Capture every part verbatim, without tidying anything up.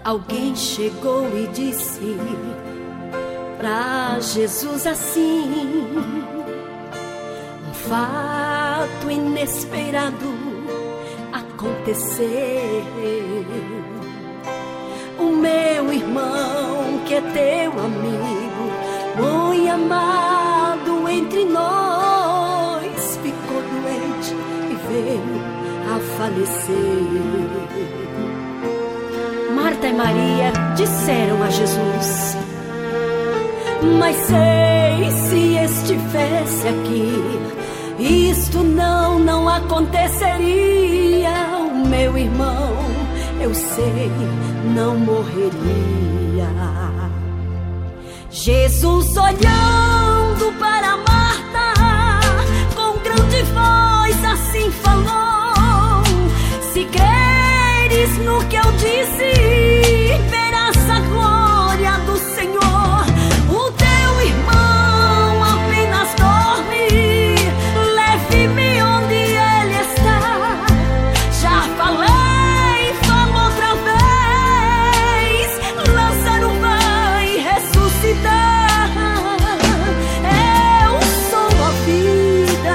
Alguém chegou e disse pra Jesus assim: um fato inesperado aconteceu. O meu irmão, que é teu amigo, muito amado entre nós, ficou doente e veio a falecer. Marta e Maria disseram a Jesus: mas sei, se estivesse aqui, isto não, não aconteceria. O meu irmão, eu sei, não morreria. Jesus, olhando para Marta, com grande voz assim falou: se creres no que eu disse, verás a glória do Senhor. O teu irmão apenas dorme, leve-me onde ele está. Já falei, falo outra vez, Lázaro vai ressuscitar. Eu sou a vida.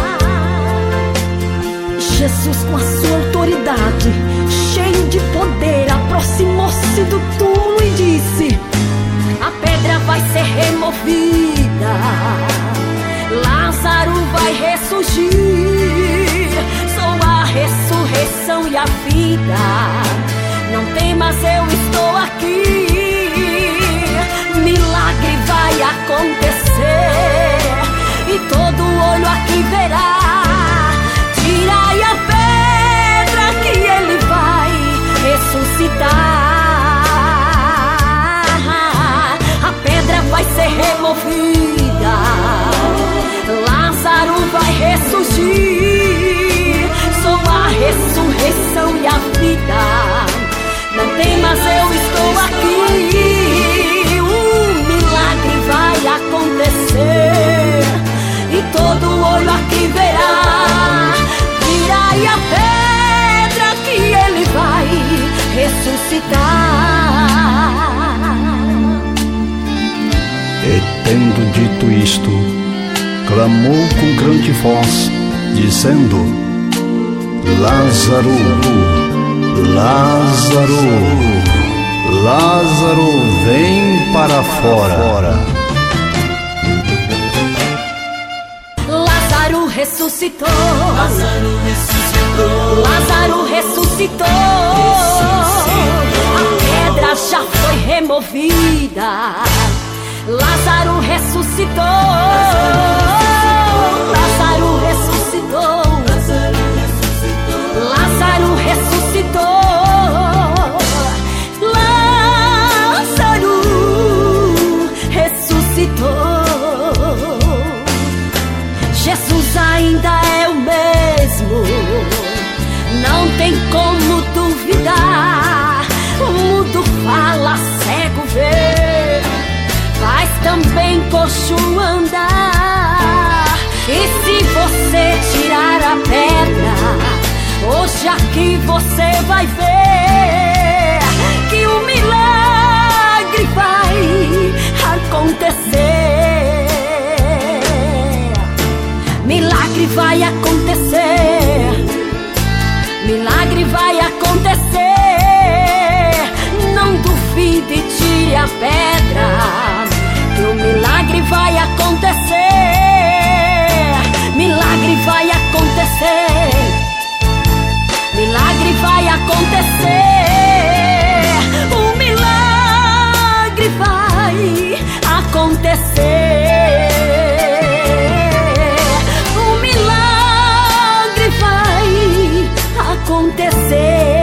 Jesus, com a sua autoridade, cheio de poder, aproximou-se do túmulo e disse: a pedra vai ser removida, Lázaro vai ressurgir. Sou a ressurreição e a vida, não temas, eu estou aqui. Milagre vai acontecer e todo olho aqui verá. Tirai a pedra que ele vai ressuscitar. A pedra vai ser removida, Lázaro vai ressurgir. Sou a ressurreição e a vida, não temas, eu estou aqui. O milagre vai acontecer e todo olho aqui verá. Tirai a pedra que ele vai ressuscitar. E tendo dito isto, clamou com grande voz, dizendo: Lázaro, Lázaro, Lázaro, vem para fora. Lázaro ressuscitou, Lázaro ressuscitou, Lázaro ressuscitou. A pedra já foi removida, Lázaro ressuscitou. Lázaro ressuscitou, Lázaro ressuscitou. Lázaro ressuscitou. Jesus ainda é o mesmo, não tem como duvidar. O mudo fala, cego vê, faz também coxo andar. E se você tirar a pedra, hoje aqui você vai ver que o milagre vai acontecer. Milagre vai acontecer, milagre vai acontecer. Não duvide e tire a pedra, que o milagre vai acontecer. Milagre vai acontecer, milagre vai acontecer. O milagre vai acontecer. O milagre vai acontecer.